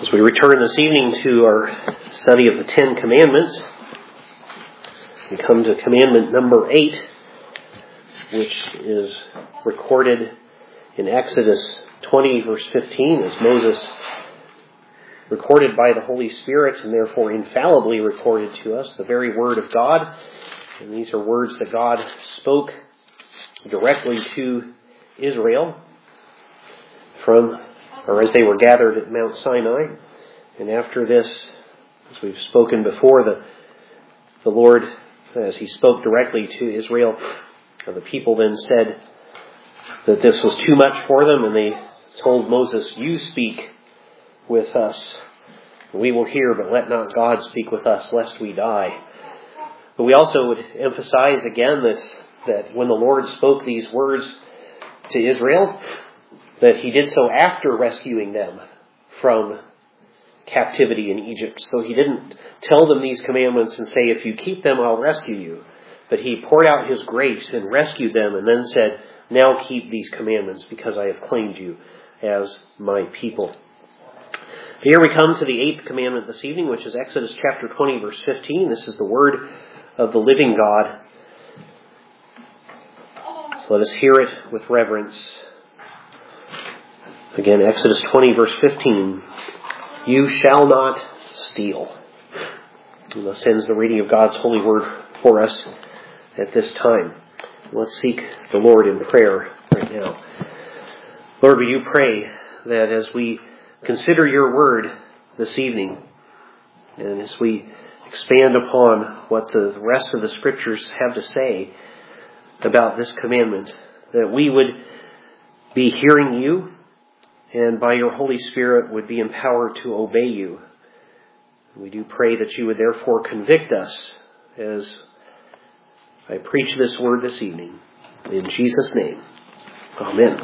As we return this evening to our study of the Ten Commandments, we come to commandment number 8, which is recorded in Exodus 20, verse 15, as Moses recorded by the Holy Spirit and therefore infallibly recorded to us the very Word of God. And these are words that God spoke directly to Israel as they were gathered at Mount Sinai. And after this, as we've spoken before, the Lord, as He spoke directly to Israel, the people then said that this was too much for them, and they told Moses, "You speak with us. We will hear, but let not God speak with us, lest we die." But we also would emphasize again that when the Lord spoke these words to Israel, that He did so after rescuing them from captivity in Egypt. So He didn't tell them these commandments and say, "If you keep them, I'll rescue you." But He poured out His grace and rescued them and then said, "Now keep these commandments because I have claimed you as my people." Here we come to the 8th commandment this evening, which is Exodus chapter 20, verse 15. This is the word of the living God. So let us hear it with reverence. Again, Exodus 20, verse 15. "You shall not steal." And thus ends the reading of God's holy word for us at this time. Let's seek the Lord in prayer right now. Lord, we do pray that as we consider your word this evening, and as we expand upon what the rest of the scriptures have to say about this commandment, that we would be hearing you, and by your Holy Spirit would be empowered to obey you. We do pray that you would therefore convict us as I preach this word this evening. In Jesus' name, amen.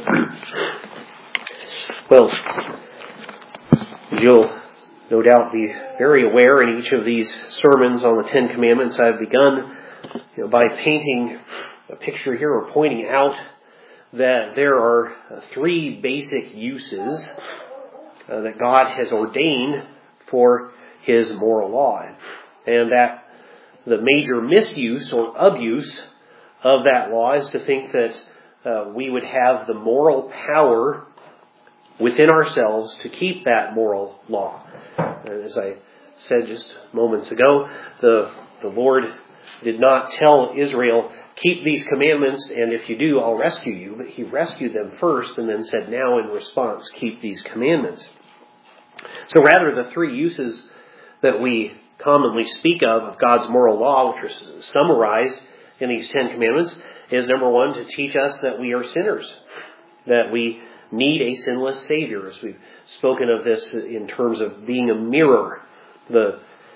Well, you'll no doubt be very aware in each of these sermons on the Ten Commandments, I've begun by painting a picture here or pointing out that there are 3 basic uses that God has ordained for His moral law. And that the major misuse or abuse of that law is to think that we would have the moral power within ourselves to keep that moral law. As I said just moments ago, the Lord did not tell Israel, "Keep these commandments, and if you do, I'll rescue you." But He rescued them first and then said, "Now in response, keep these commandments." So rather, the 3 uses that we commonly speak of God's moral law, which are summarized in these 10 commandments, is number 1, to teach us that we are sinners, that we need a sinless Savior. As we've spoken of this in terms of being a mirror, the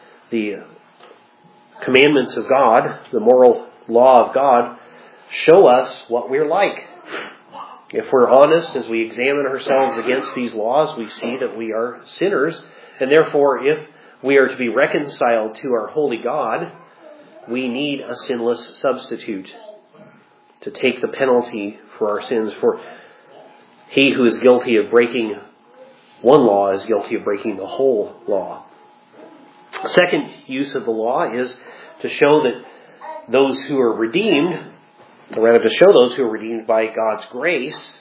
commandments of God, the moral law of God, show us what we're like. If we're honest, as we examine ourselves against these laws, we see that we are sinners, and therefore, if we are to be reconciled to our holy God, we need a sinless substitute to take the penalty for our sins. For he who is guilty of breaking one law is guilty of breaking the whole law. Second use of the law is to show that those who are redeemed, or rather to show those who are redeemed by God's grace,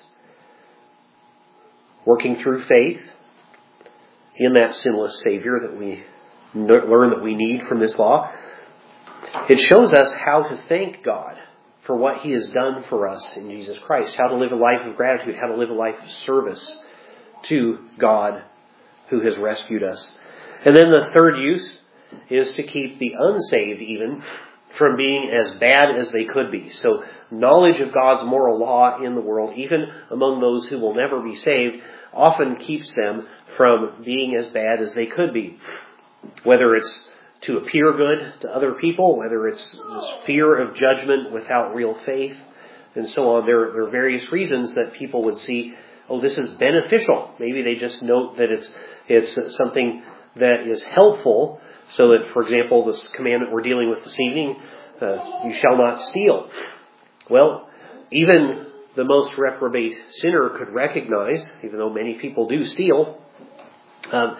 working through faith in that sinless Savior that we learn that we need from this law. It shows us how to thank God for what He has done for us in Jesus Christ, how to live a life of gratitude, how to live a life of service to God who has rescued us. And then the third use is to keep the unsaved even from being as bad as they could be. So knowledge of God's moral law in the world, even among those who will never be saved, often keeps them from being as bad as they could be. Whether it's to appear good to other people, whether it's this fear of judgment without real faith, and so on. There are various reasons that people would see, oh, this is beneficial. Maybe they just note that it's something that is helpful, so that, for example, this commandment we're dealing with this evening, you shall not steal. Well, even the most reprobate sinner could recognize, even though many people do steal,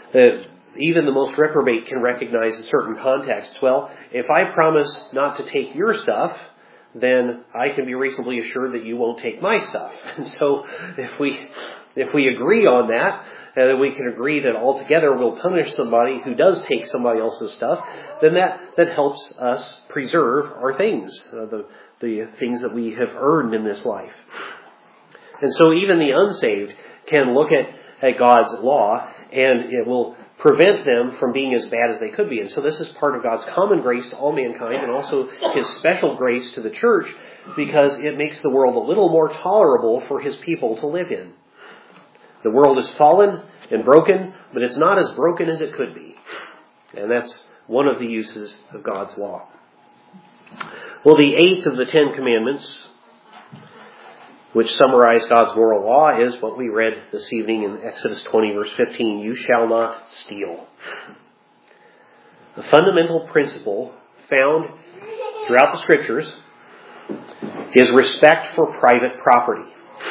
Even the most reprobate can recognize in certain contexts, well, if I promise not to take your stuff, then I can be reasonably assured that you won't take my stuff. And so if we agree on that, then we can agree that altogether we'll punish somebody who does take somebody else's stuff, then that helps us preserve our things, the things that we have earned in this life. And so even the unsaved can look at God's law, and it will prevent them from being as bad as they could be. And so this is part of God's common grace to all mankind, and also His special grace to the church, because it makes the world a little more tolerable for His people to live in. The world is fallen and broken, but it's not as broken as it could be. And that's one of the uses of God's law. Well, the 8th of the 10 Commandments, which summarize God's moral law, is what we read this evening in Exodus 20, verse 15. You shall not steal. The fundamental principle found throughout the Scriptures is respect for private property.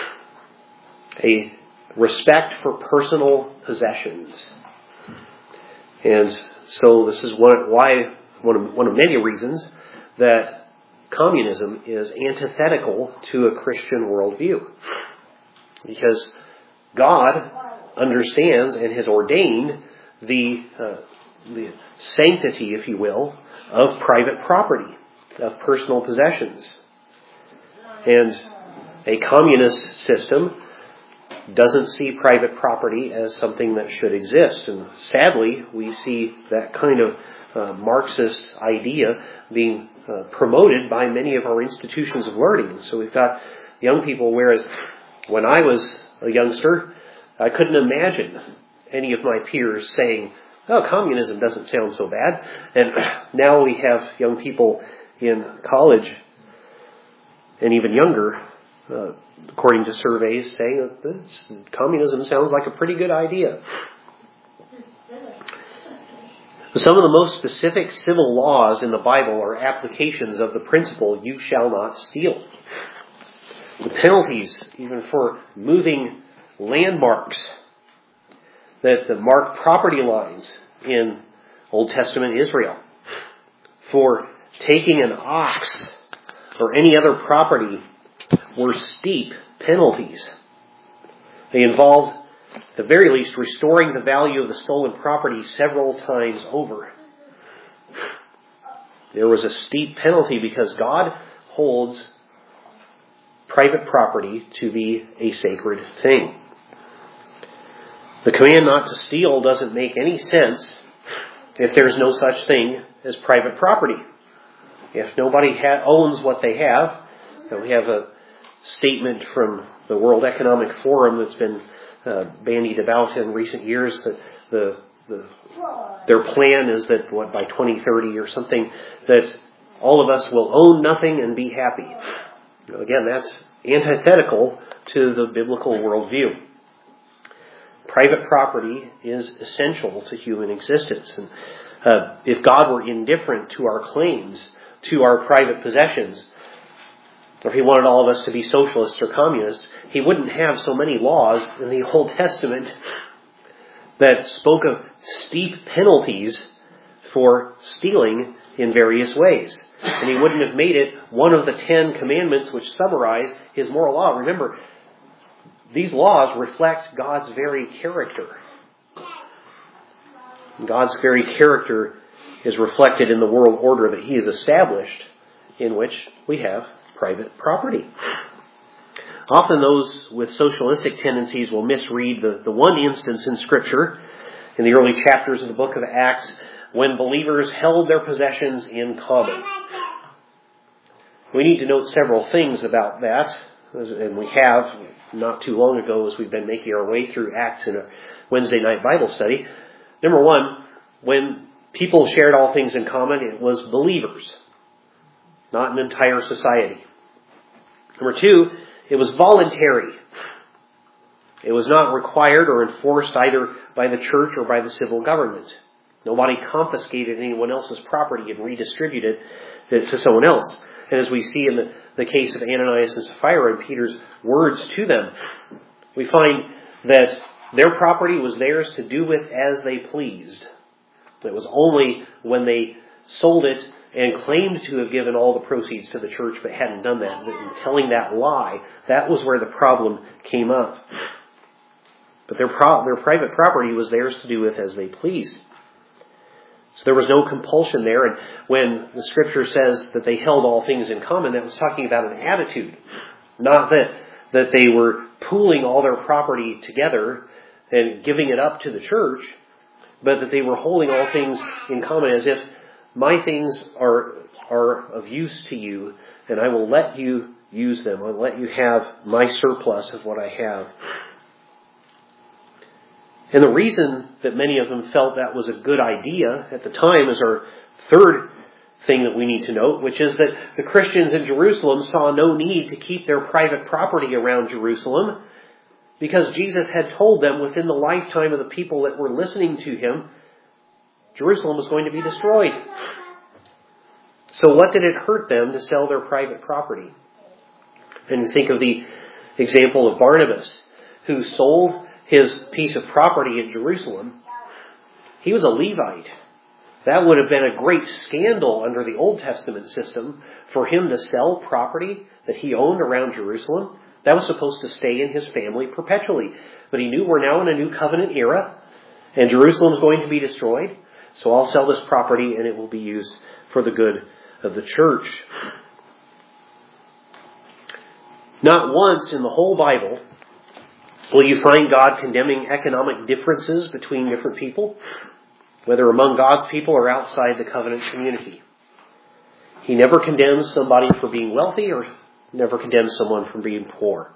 A respect for personal possessions. And so this is one of many reasons that communism is antithetical to a Christian worldview. Because God understands and has ordained the sanctity, if you will, of private property, of personal possessions. And a communist system doesn't see private property as something that should exist. And sadly, we see that kind of Marxist idea being promoted by many of our institutions of learning. So we've got young people, whereas when I was a youngster, I couldn't imagine any of my peers saying, oh, communism doesn't sound so bad. And now we have young people in college and even younger, according to surveys, saying that communism sounds like a pretty good idea. Some of the most specific civil laws in the Bible are applications of the principle, you shall not steal. The penalties, even for moving landmarks that mark property lines in Old Testament Israel, for taking an ox or any other property, were steep penalties. They involved, at the very least, restoring the value of the stolen property several times over. There was a steep penalty because God holds private property to be a sacred thing. The command not to steal doesn't make any sense if there's no such thing as private property. If nobody owns what they have, and we have a statement from the World Economic Forum that's been bandied about in recent years, that their plan is that by 2030 or something, that all of us will own nothing and be happy. Again, that's antithetical to the biblical worldview. Private property is essential to human existence. And if God were indifferent to our claims to our private possessions, or if He wanted all of us to be socialists or communists, He wouldn't have so many laws in the Old Testament that spoke of steep penalties for stealing in various ways. And He wouldn't have made it one of the 10 commandments which summarize His moral law. Remember, these laws reflect God's very character. God's very character is reflected in the world order that He has established, in which we have private property. Often those with socialistic tendencies will misread the one instance in Scripture, in the early chapters of the book of Acts, when believers held their possessions in common. We need to note several things about that, and we have not too long ago as we've been making our way through Acts in a Wednesday night Bible study. Number one, when people shared all things in common, it was believers, not an entire society. Number two, it was voluntary. It was not required or enforced either by the church or by the civil government. Nobody confiscated anyone else's property and redistributed it to someone else. And as we see in the case of Ananias and Sapphira and Peter's words to them, we find that Their property was theirs to do with as they pleased. It was only when they sold it and claimed to have given all the proceeds to the church but hadn't done that, and telling that lie, that was where the problem came up. But their private property was theirs to do with as they pleased. So there was no compulsion there. And when the Scripture says that they held all things in common, that was talking about an attitude. Not that they were pooling all their property together and giving it up to the church, but that they were holding all things in common as if my things are of use to you, and I will let you use them. I'll let you have my surplus of what I have. And the reason that many of them felt that was a good idea at the time is our third thing that we need to note, which is that the Christians in Jerusalem saw no need to keep their private property around Jerusalem, because Jesus had told them within the lifetime of the people that were listening to him, Jerusalem was going to be destroyed. So what did it hurt them to sell their private property? And think of the example of Barnabas, who sold his piece of property in Jerusalem. He was a Levite. That would have been a great scandal under the Old Testament system for him to sell property that he owned around Jerusalem. That was supposed to stay in his family perpetually. But he knew we're now in a new covenant era, and Jerusalem is going to be destroyed. So I'll sell this property and it will be used for the good of the church. Not once in the whole Bible will you find God condemning economic differences between different people, whether among God's people or outside the covenant community. He never condemns somebody for being wealthy or never condemns someone for being poor.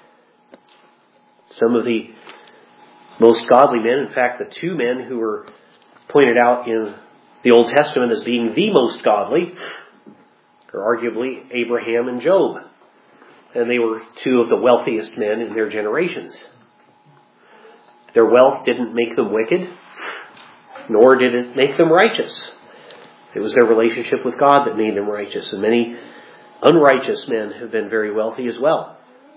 Some of the most godly men, in fact, the two men who were pointed out in the Old Testament as being the most godly, are arguably Abraham and Job. And they were two of the wealthiest men in their generations. Their wealth didn't make them wicked, nor did it make them righteous. It was their relationship with God that made them righteous. And many unrighteous men have been very wealthy as well.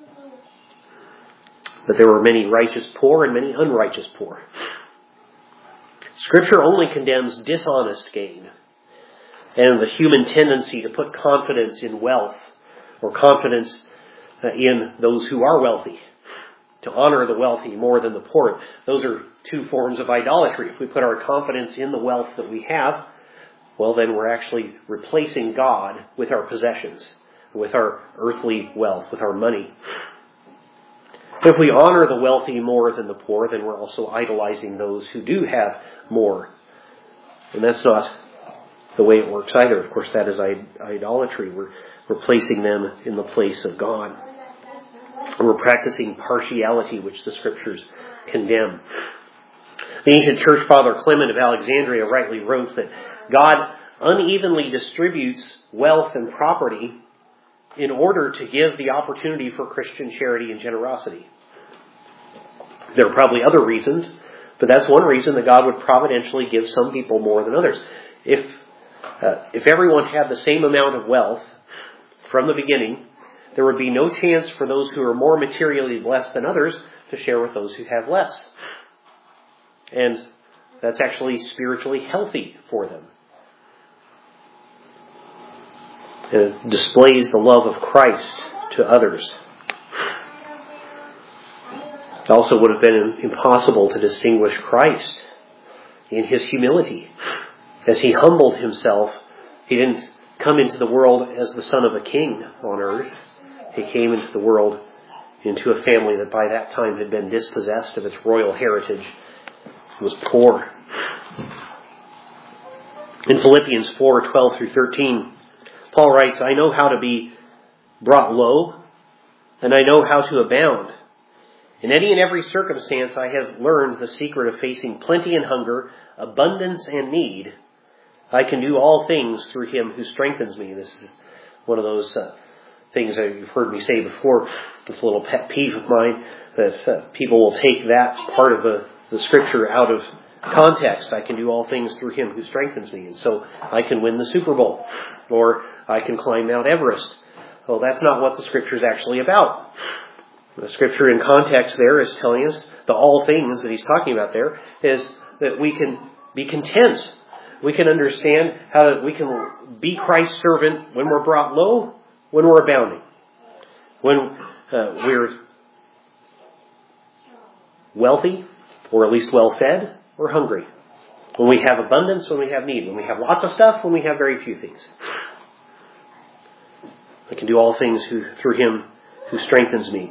But there were many righteous poor and many unrighteous poor. Scripture only condemns dishonest gain and the human tendency to put confidence in wealth or confidence in those who are wealthy, to honor the wealthy more than the poor. Those are two forms of idolatry. If we put our confidence in the wealth that we have, well, then we're actually replacing God with our possessions, with our earthly wealth, with our money. If we honor the wealthy more than the poor, then we're also idolizing those who do have more. And that's not the way it works either. Of course, that is idolatry. We're replacing them in the place of God. And we're practicing partiality, which the Scriptures condemn. The ancient church father Clement of Alexandria rightly wrote that God unevenly distributes wealth and property in order to give the opportunity for Christian charity and generosity. There are probably other reasons, but that's one reason that God would providentially give some people more than others. If everyone had the same amount of wealth from the beginning, there would be no chance for those who are more materially blessed than others to share with those who have less. And that's actually spiritually healthy for them. It displays the love of Christ to others. It also would have been impossible to distinguish Christ in his humility. As he humbled himself, he didn't come into the world as the son of a king on earth. He came into the world into a family that by that time had been dispossessed of its royal heritage. It was poor. In Philippians 4:12 through 13, Paul writes, I know how to be brought low, and I know how to abound. In any and every circumstance I have learned the secret of facing plenty and hunger, abundance and need. I can do all things through him who strengthens me. This is one of those things that you've heard me say before. It's a little pet peeve of mine that people will take that part of the Scripture out of context. I can do all things through him who strengthens me. And so I can win the Super Bowl. Or I can climb Mount Everest. Well, that's not what the Scripture is actually about. The scripture in context there is telling us the all things that he's talking about there is that we can be content. We can understand how we can be Christ's servant when we're brought low, when we're abounding. When we're wealthy, or at least well-fed, or hungry. When we have abundance, when we have need. When we have lots of stuff, when we have very few things. I can do all things through Him who strengthens me.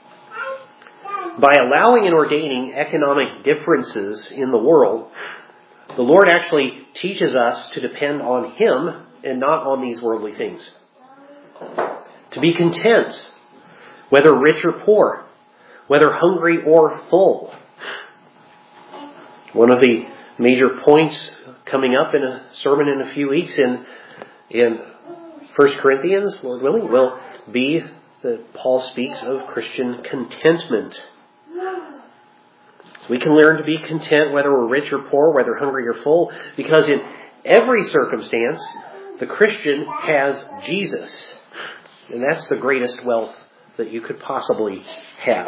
By allowing and ordaining economic differences in the world, the Lord actually teaches us to depend on Him and not on these worldly things. To be content, whether rich or poor, whether hungry or full. One of the major points coming up in a sermon in a few weeks in 1 Corinthians, Lord willing, will be that Paul speaks of Christian contentment. So we can learn to be content whether we're rich or poor, whether hungry or full, because in every circumstance, the Christian has Jesus. And that's the greatest wealth that you could possibly have.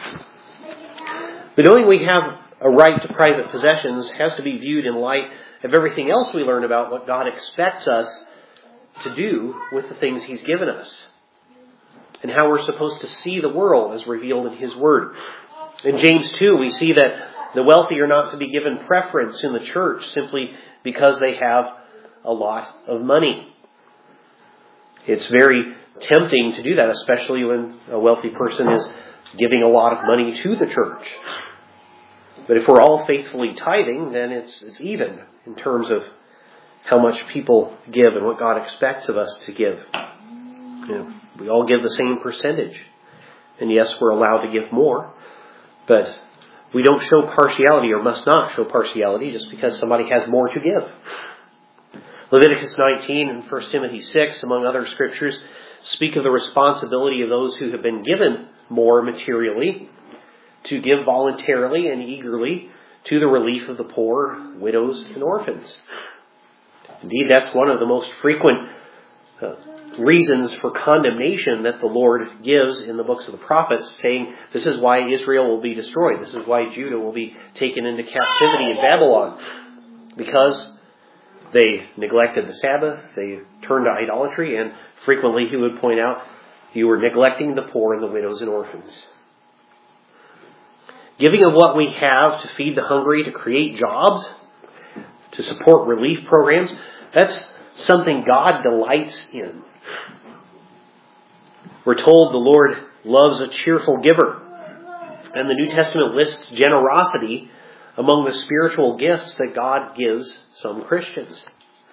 But knowing we have a right to private possessions has to be viewed in light of everything else we learn about what God expects us to do with the things He's given us. And how we're supposed to see the world as revealed in His Word. In James 2, we see that the wealthy are not to be given preference in the church simply because they have a lot of money. It's very tempting to do that, especially when a wealthy person is giving a lot of money to the church. But if we're all faithfully tithing, then it's even in terms of how much people give and what God expects of us to give. We all give the same percentage. And yes, we're allowed to give more. But we don't show partiality, or must not show partiality, just because somebody has more to give. Leviticus 19 and 1 Timothy 6, among other scriptures, speak of the responsibility of those who have been given more materially to give voluntarily and eagerly to the relief of the poor, widows, and orphans. Indeed, that's one of the most frequent reasons for condemnation that the Lord gives in the books of the prophets, saying this is why Israel will be destroyed. This is why Judah will be taken into captivity in Babylon. Because they neglected the Sabbath, they turned to idolatry, and frequently he would point out, you were neglecting the poor and the widows and orphans. Giving of what we have to feed the hungry, to create jobs, to support relief programs, that's something God delights in. We're told the Lord loves a cheerful giver. And the New Testament lists generosity among the spiritual gifts that God gives some Christians.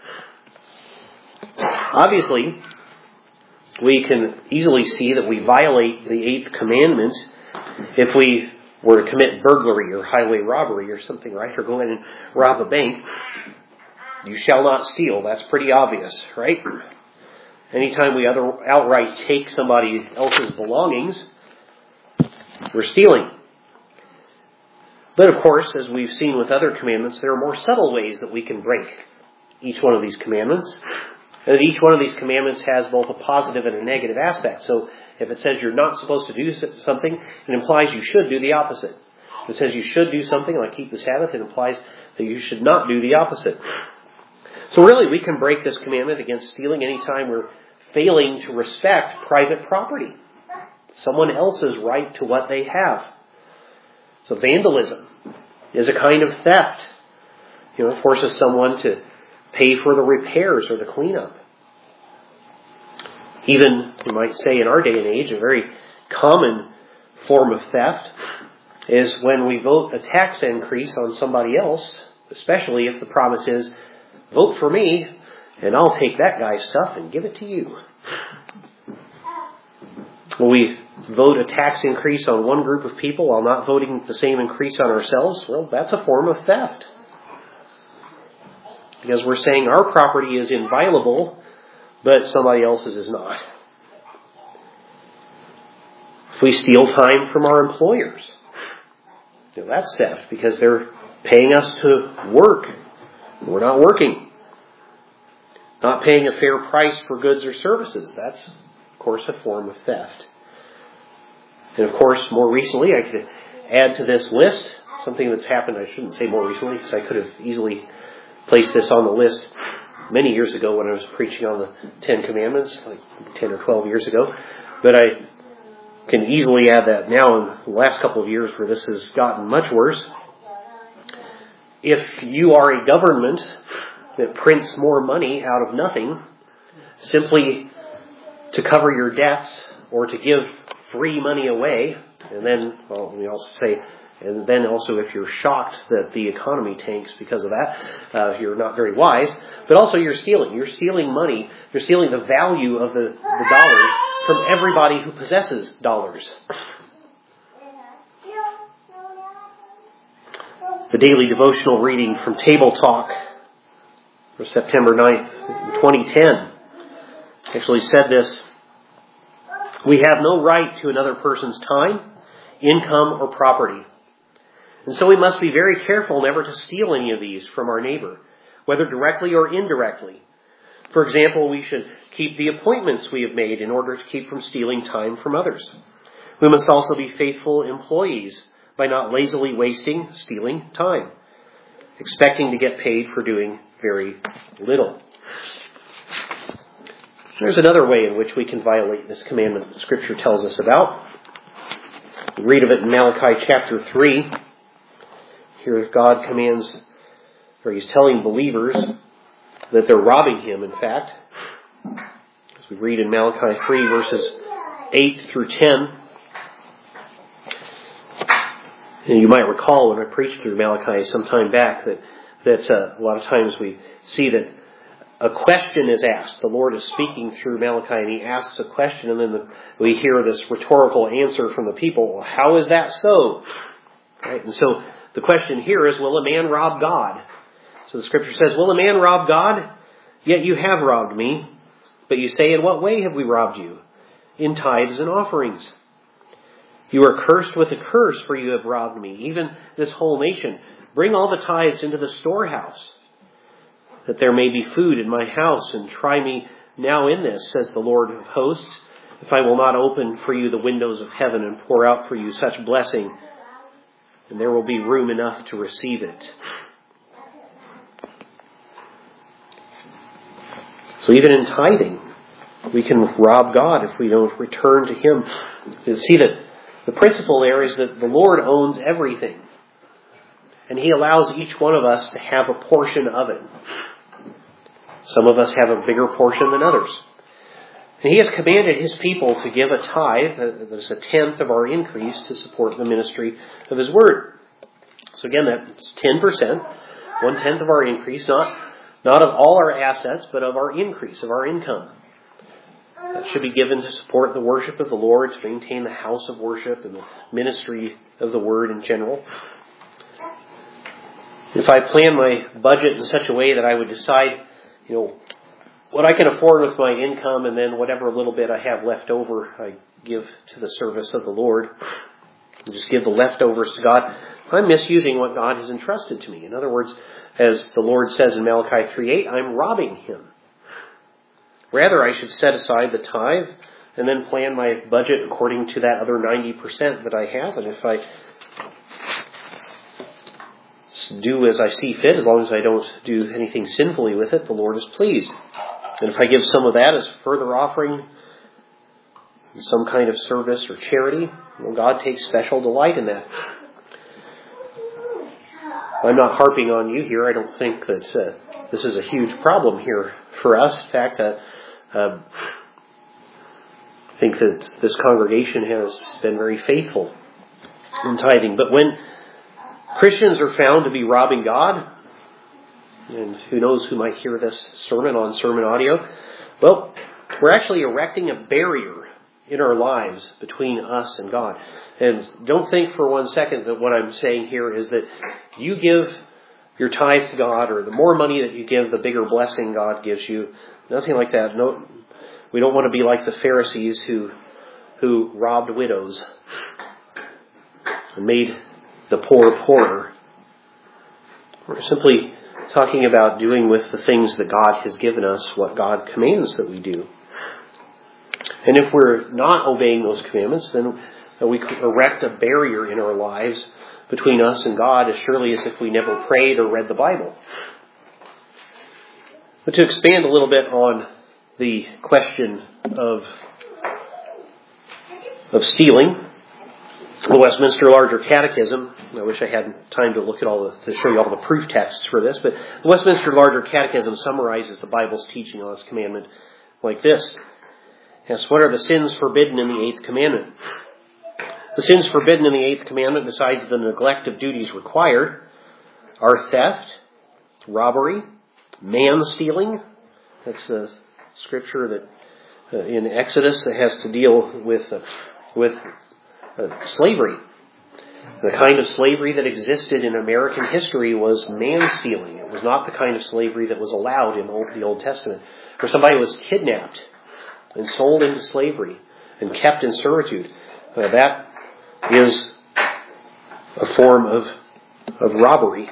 Obviously, we can easily see that we violate the 8th commandment if we were to commit burglary or highway robbery or something, right? Or go in and rob a bank. You shall not steal. That's pretty obvious, right? Anytime we outright take somebody else's belongings, we're stealing. But of course, as we've seen with other commandments, there are more subtle ways that we can break each one of these commandments. And each one of these commandments has both a positive and a negative aspect. So if it says you're not supposed to do something, it implies you should do the opposite. If it says you should do something like keep the Sabbath, it implies that you should not do the opposite. So really, we can break this commandment against stealing anytime we're failing to respect private property. Someone else's right to what they have. So vandalism is a kind of theft. It forces someone to pay for the repairs or the cleanup. Even, you might say in our day and age, a very common form of theft is when we vote a tax increase on somebody else, especially if the promise is, vote for me and I'll take that guy's stuff and give it to you. When we vote a tax increase on one group of people while not voting the same increase on ourselves, well, that's a form of theft. Because we're saying our property is inviolable, but somebody else's is not. If we steal time from our employers, that's theft because they're paying us to work. We're not working. Not paying a fair price for goods or services. That's, of course, a form of theft. And of course, more recently, I could add to this list something that's happened. I shouldn't say more recently, because I could have easily placed this on the list many years ago when I was preaching on the Ten Commandments, like 10 or 12 years ago. But I can easily add that now in the last couple of years where this has gotten much worse. If you are a government that prints more money out of nothing, simply to cover your debts or to give free money away, and then, well, we also say, and then also if you're shocked that the economy tanks because of that, you're not very wise, but also you're stealing. You're stealing money. You're stealing the value of the dollars from everybody who possesses dollars. The daily devotional reading from Table Talk for September 9th, 2010, actually said this: we have no right to another person's time, income, or property. And so we must be very careful never to steal any of these from our neighbor, whether directly or indirectly. For example, we should keep the appointments we have made in order to keep from stealing time from others. We must also be faithful employees by not lazily stealing time, expecting to get paid for doing very little. There's another way in which we can violate this commandment that Scripture tells us about. We read of it in Malachi chapter 3. Here God commands, or He's telling believers that they're robbing Him, in fact. As we read in Malachi 3 verses 8 through 10. And you might recall when I preached through Malachi some time back that a lot of times we see that a question is asked. The Lord is speaking through Malachi and He asks a question, and then we hear this rhetorical answer from the people. Well, how is that so? Right? And so the question here is, will a man rob God? So the Scripture says, will a man rob God? Yet you have robbed me. But you say, in what way have we robbed you? In tithes and offerings. You are cursed with a curse, for you have robbed me, even this whole nation. Bring all the tithes into the storehouse, that there may be food in my house, and try me now in this, says the Lord of hosts, if I will not open for you the windows of heaven and pour out for you such blessing, and there will be room enough to receive it. So even in tithing, we can rob God if we don't return to Him. You see that the principle there is that the Lord owns everything, and He allows each one of us to have a portion of it. Some of us have a bigger portion than others. And He has commanded His people to give a tithe, that is a tenth of our increase, to support the ministry of His Word. So again, that's 10%, 1/10 of our increase, not of all our assets, but of our increase, of our income. That should be given to support the worship of the Lord, to maintain the house of worship and the ministry of the Word in general. If I plan my budget in such a way that I would decide, what I can afford with my income, and then whatever little bit I have left over, I give to the service of the Lord, and just give the leftovers to God, I'm misusing what God has entrusted to me. In other words, as the Lord says in Malachi 3:8, I'm robbing Him. Rather, I should set aside the tithe and then plan my budget according to that other 90% that I have. And if I do as I see fit, as long as I don't do anything sinfully with it, the Lord is pleased. And if I give some of that as further offering, some kind of service or charity, God takes special delight in that. I'm not harping on you here. I don't think that this is a huge problem here for us. In fact, I think that this congregation has been very faithful in tithing. But when Christians are found to be robbing God, and who knows who might hear this sermon on sermon audio, well, we're actually erecting a barrier in our lives between us and God. And don't think for one second that what I'm saying here is that you give your tithe to God, or the more money that you give, the bigger blessing God gives you. Nothing like that. No, we don't want to be like the Pharisees who robbed widows and made the poor poorer. We're simply talking about doing with the things that God has given us what God commands that we do. And if we're not obeying those commandments, then we erect a barrier in our lives between us and God as surely as if we never prayed or read the Bible. But to expand a little bit on the question of stealing, the Westminster Larger Catechism, I wish I had time to look at to show you all the proof texts for this, but the Westminster Larger Catechism summarizes the Bible's teaching on this commandment like this. Yes, what are the sins forbidden in the Eighth Commandment? The sins forbidden in the Eighth Commandment, besides the neglect of duties required, are theft, robbery, man-stealing. That's a scripture that in Exodus that has to deal with slavery. The kind of slavery that existed in American history was man-stealing. It was not the kind of slavery that was allowed in the Old Testament, where somebody was kidnapped and sold into slavery and kept in servitude. That is a form of robbery.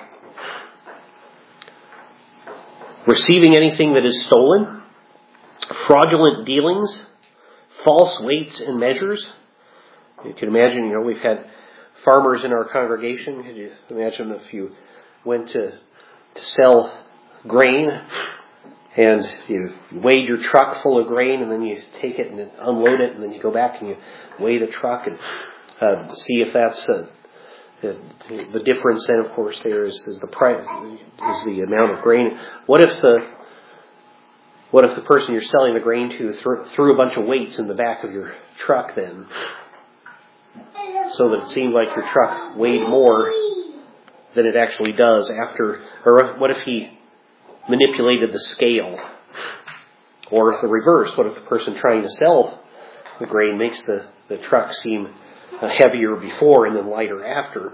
Receiving anything that is stolen, fraudulent dealings, false weights and measures. You can imagine, we've had farmers in our congregation. Could you imagine if you went to sell grain and you weighed your truck full of grain and then you take it and unload it and then you go back and you weigh the truck and see if that's the difference. Then, of course, there is the price, is the amount of grain. What if the person you're selling the grain to threw a bunch of weights in the back of your truck then, so that it seemed like your truck weighed more than it actually does after? Or what if he manipulated the scale? Or the reverse, what if the person trying to sell the grain makes the truck seem heavier before and then lighter after?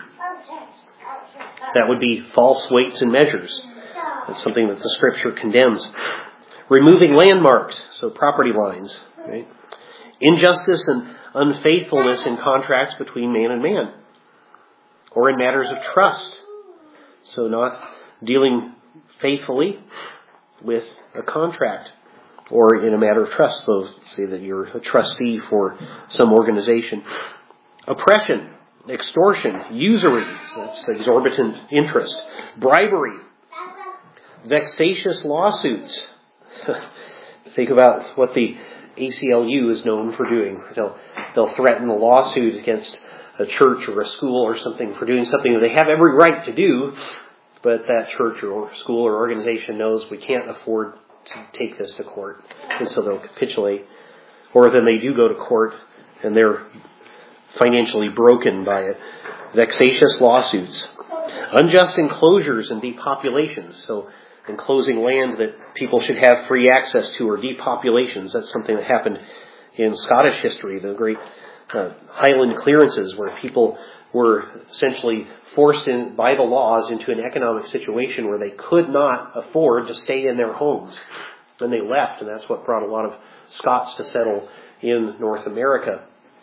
That would be false weights and measures. That's something that the Scripture condemns. Removing landmarks, so property lines, right? Injustice and unfaithfulness in contracts between man and man, or in matters of trust. So not dealing faithfully with a contract or in a matter of trust. So say that you're a trustee for some organization. Oppression, extortion, usury, that's exorbitant interest, bribery, vexatious lawsuits. Think about what the ACLU is known for doing. They'll threaten a lawsuit against a church or a school or something for doing something that they have every right to do, but that church or school or organization knows we can't afford to take this to court, and so they'll capitulate. Or then they do go to court and they're financially broken by it. Vexatious lawsuits. Unjust enclosures and depopulations. So enclosing land that people should have free access to, or depopulations. That's something that happened in Scottish history, the great Highland clearances, where people were essentially forced in by the laws into an economic situation where they could not afford to stay in their homes. And they left, and that's what brought a lot of Scots to settle in North America.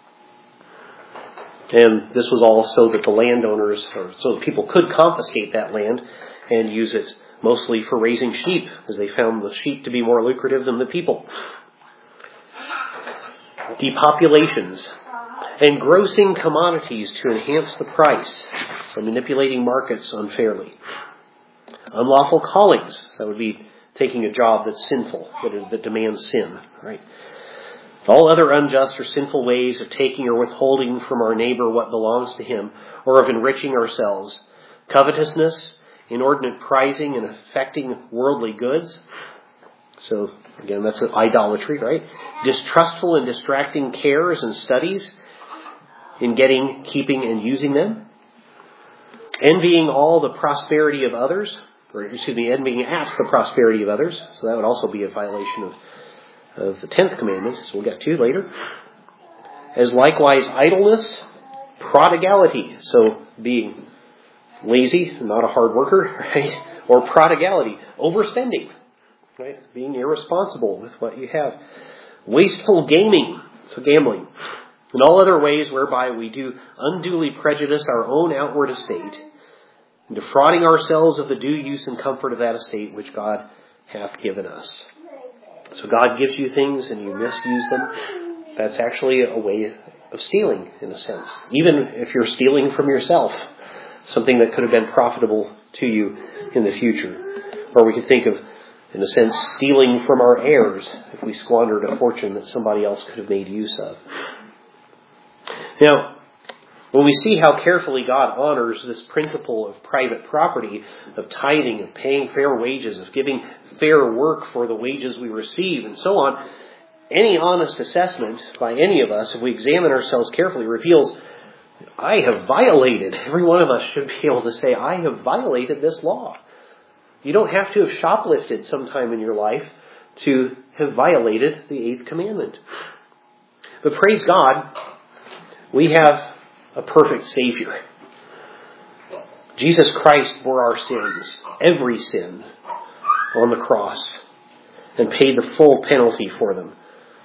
And this was all so that the landowners, or so that people could confiscate that land and use it mostly for raising sheep, because they found the sheep to be more lucrative than the people. Depopulations. Engrossing commodities to enhance the price. So manipulating markets unfairly. Unlawful callings. That would be taking a job that's sinful, that demands sin, right? All other unjust or sinful ways of taking or withholding from our neighbor what belongs to him, or of enriching ourselves. Covetousness, inordinate prizing and affecting worldly goods. So, again, that's idolatry, right? Distrustful and distracting cares and studies in getting, keeping, and using them. Envying all the prosperity of others, envying at the prosperity of others. So that would also be a violation of the 10th commandment, as we'll get to later. As likewise idleness, prodigality. So being lazy, not a hard worker, right? Or prodigality, overspending, right? Being irresponsible with what you have. Wasteful gaming, so gambling. And all other ways whereby we do unduly prejudice our own outward estate, and defrauding ourselves of the due use and comfort of that estate which God hath given us. So God gives you things and you misuse them. That's actually a way of stealing, in a sense. Even if you're stealing from yourself, something that could have been profitable to you in the future. Or we could think of, in a sense, stealing from our heirs if we squandered a fortune that somebody else could have made use of. Now, when we see how carefully God honors this principle of private property, of tithing, of paying fair wages, of giving fair work for the wages we receive, and so on, any honest assessment by any of us, if we examine ourselves carefully, reveals, I have violated. Every one of us should be able to say, I have violated this law. You don't have to have shoplifted sometime in your life to have violated the 8th commandment. But praise God, we have a perfect Savior. Jesus Christ bore our sins, every sin, on the cross, and paid the full penalty for them.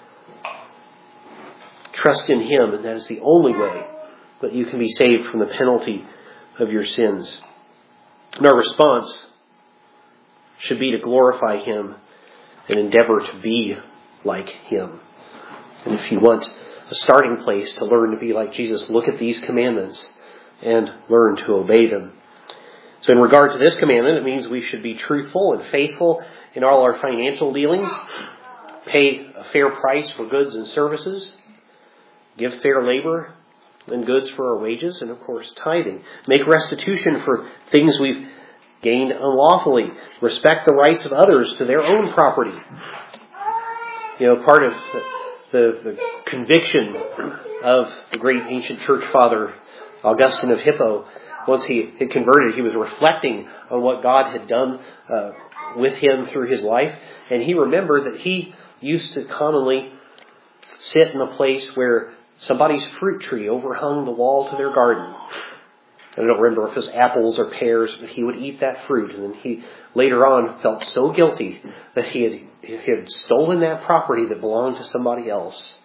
Trust in Him, and that is the only way that you can be saved from the penalty of your sins. And our response should be to glorify Him and endeavor to be like Him. And if you want a starting place to learn to be like Jesus, look at these commandments and learn to obey them. So in regard to this commandment, it means we should be truthful and faithful in all our financial dealings, pay a fair price for goods and services, give fair labor and goods for our wages, and of course tithing. Make restitution for things we've gained unlawfully. Respect the rights of others to their own property. Part of the conviction of the great ancient church father Augustine of Hippo, once he had converted, he was reflecting on what God had done with him through his life, and he remembered that he used to commonly sit in a place where somebody's fruit tree overhung the wall to their garden. I don't remember if it was apples or pears, but he would eat that fruit, and then he later on felt so guilty that he had stolen that property that belonged to somebody else.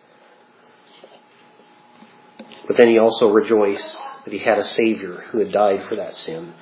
But then he also rejoiced that he had a Savior who had died for that sin.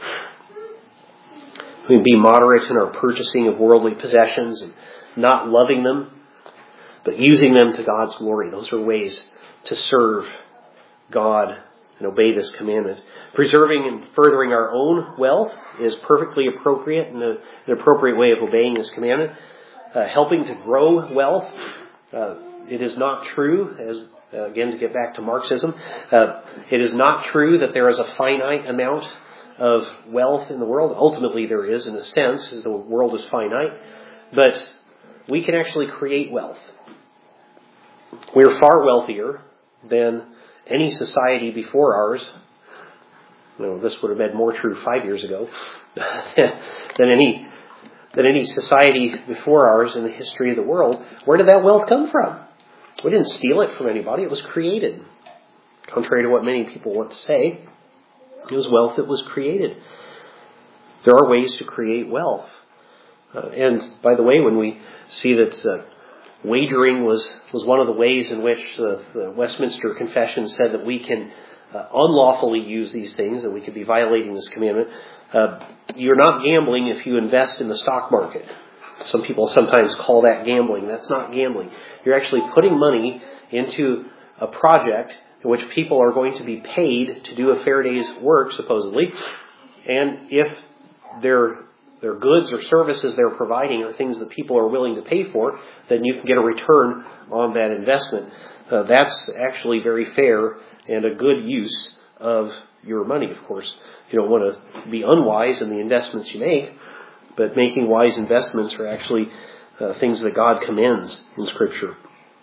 We can be moderate in our purchasing of worldly possessions and not loving them, but using them to God's glory. Those are ways to serve God and obey this commandment. Preserving and furthering our own wealth is perfectly appropriate and an appropriate way of obeying this commandment. Helping to grow wealth, it is not true, as again to get back to Marxism, it is not true that there is a finite amount of wealth in the world. Ultimately there is, in a sense, as the world is finite, but we can actually create wealth. We're far wealthier than any society before ours. This would have been more true 5 years ago than any society before ours in the history of the world. Where did that wealth come from? We didn't steal it from anybody. It was created. Contrary to what many people want to say, it was wealth that was created. There are ways to create wealth. And by the way, when we see that wagering was one of the ways in which the Westminster Confession said that we can unlawfully use these things, that we could be violating this commandment. You're not gambling if you invest in the stock market. Some people sometimes call that gambling. That's not gambling. You're actually putting money into a project in which people are going to be paid to do a fair day's work, supposedly. And if their goods or services they're providing are things that people are willing to pay for, then you can get a return on that investment. That's actually very fair and a good use of your money, of course. You don't want to be unwise in the investments you make, but making wise investments are actually things that God commends in Scripture.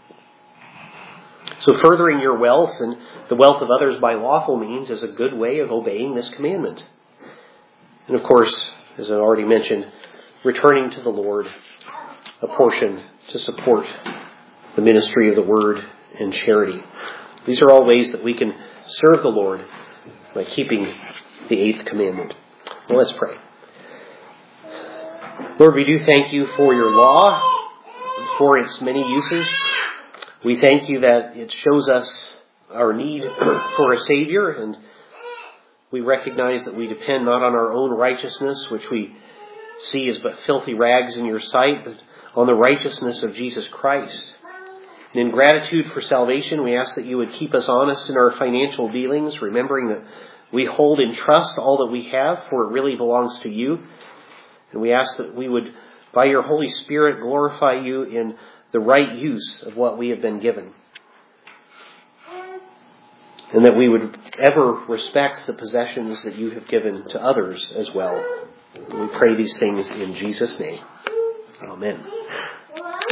So furthering your wealth and the wealth of others by lawful means is a good way of obeying this commandment. And of course, as I already mentioned, returning to the Lord a portion to support the ministry of the Word and charity. These are all ways that we can serve the Lord by keeping the 8th commandment. Well, let's pray. Lord, we do thank you for your law and for its many uses. We thank you that it shows us our need for a Savior, and we recognize that we depend not on our own righteousness, which we see as but filthy rags in your sight, but on the righteousness of Jesus Christ. And in gratitude for salvation, we ask that you would keep us honest in our financial dealings, remembering that we hold in trust all that we have, for it really belongs to you. And we ask that we would, by your Holy Spirit, glorify you in the right use of what we have been given. And that we would ever respect the possessions that you have given to others as well. We pray these things in Jesus' name. Amen.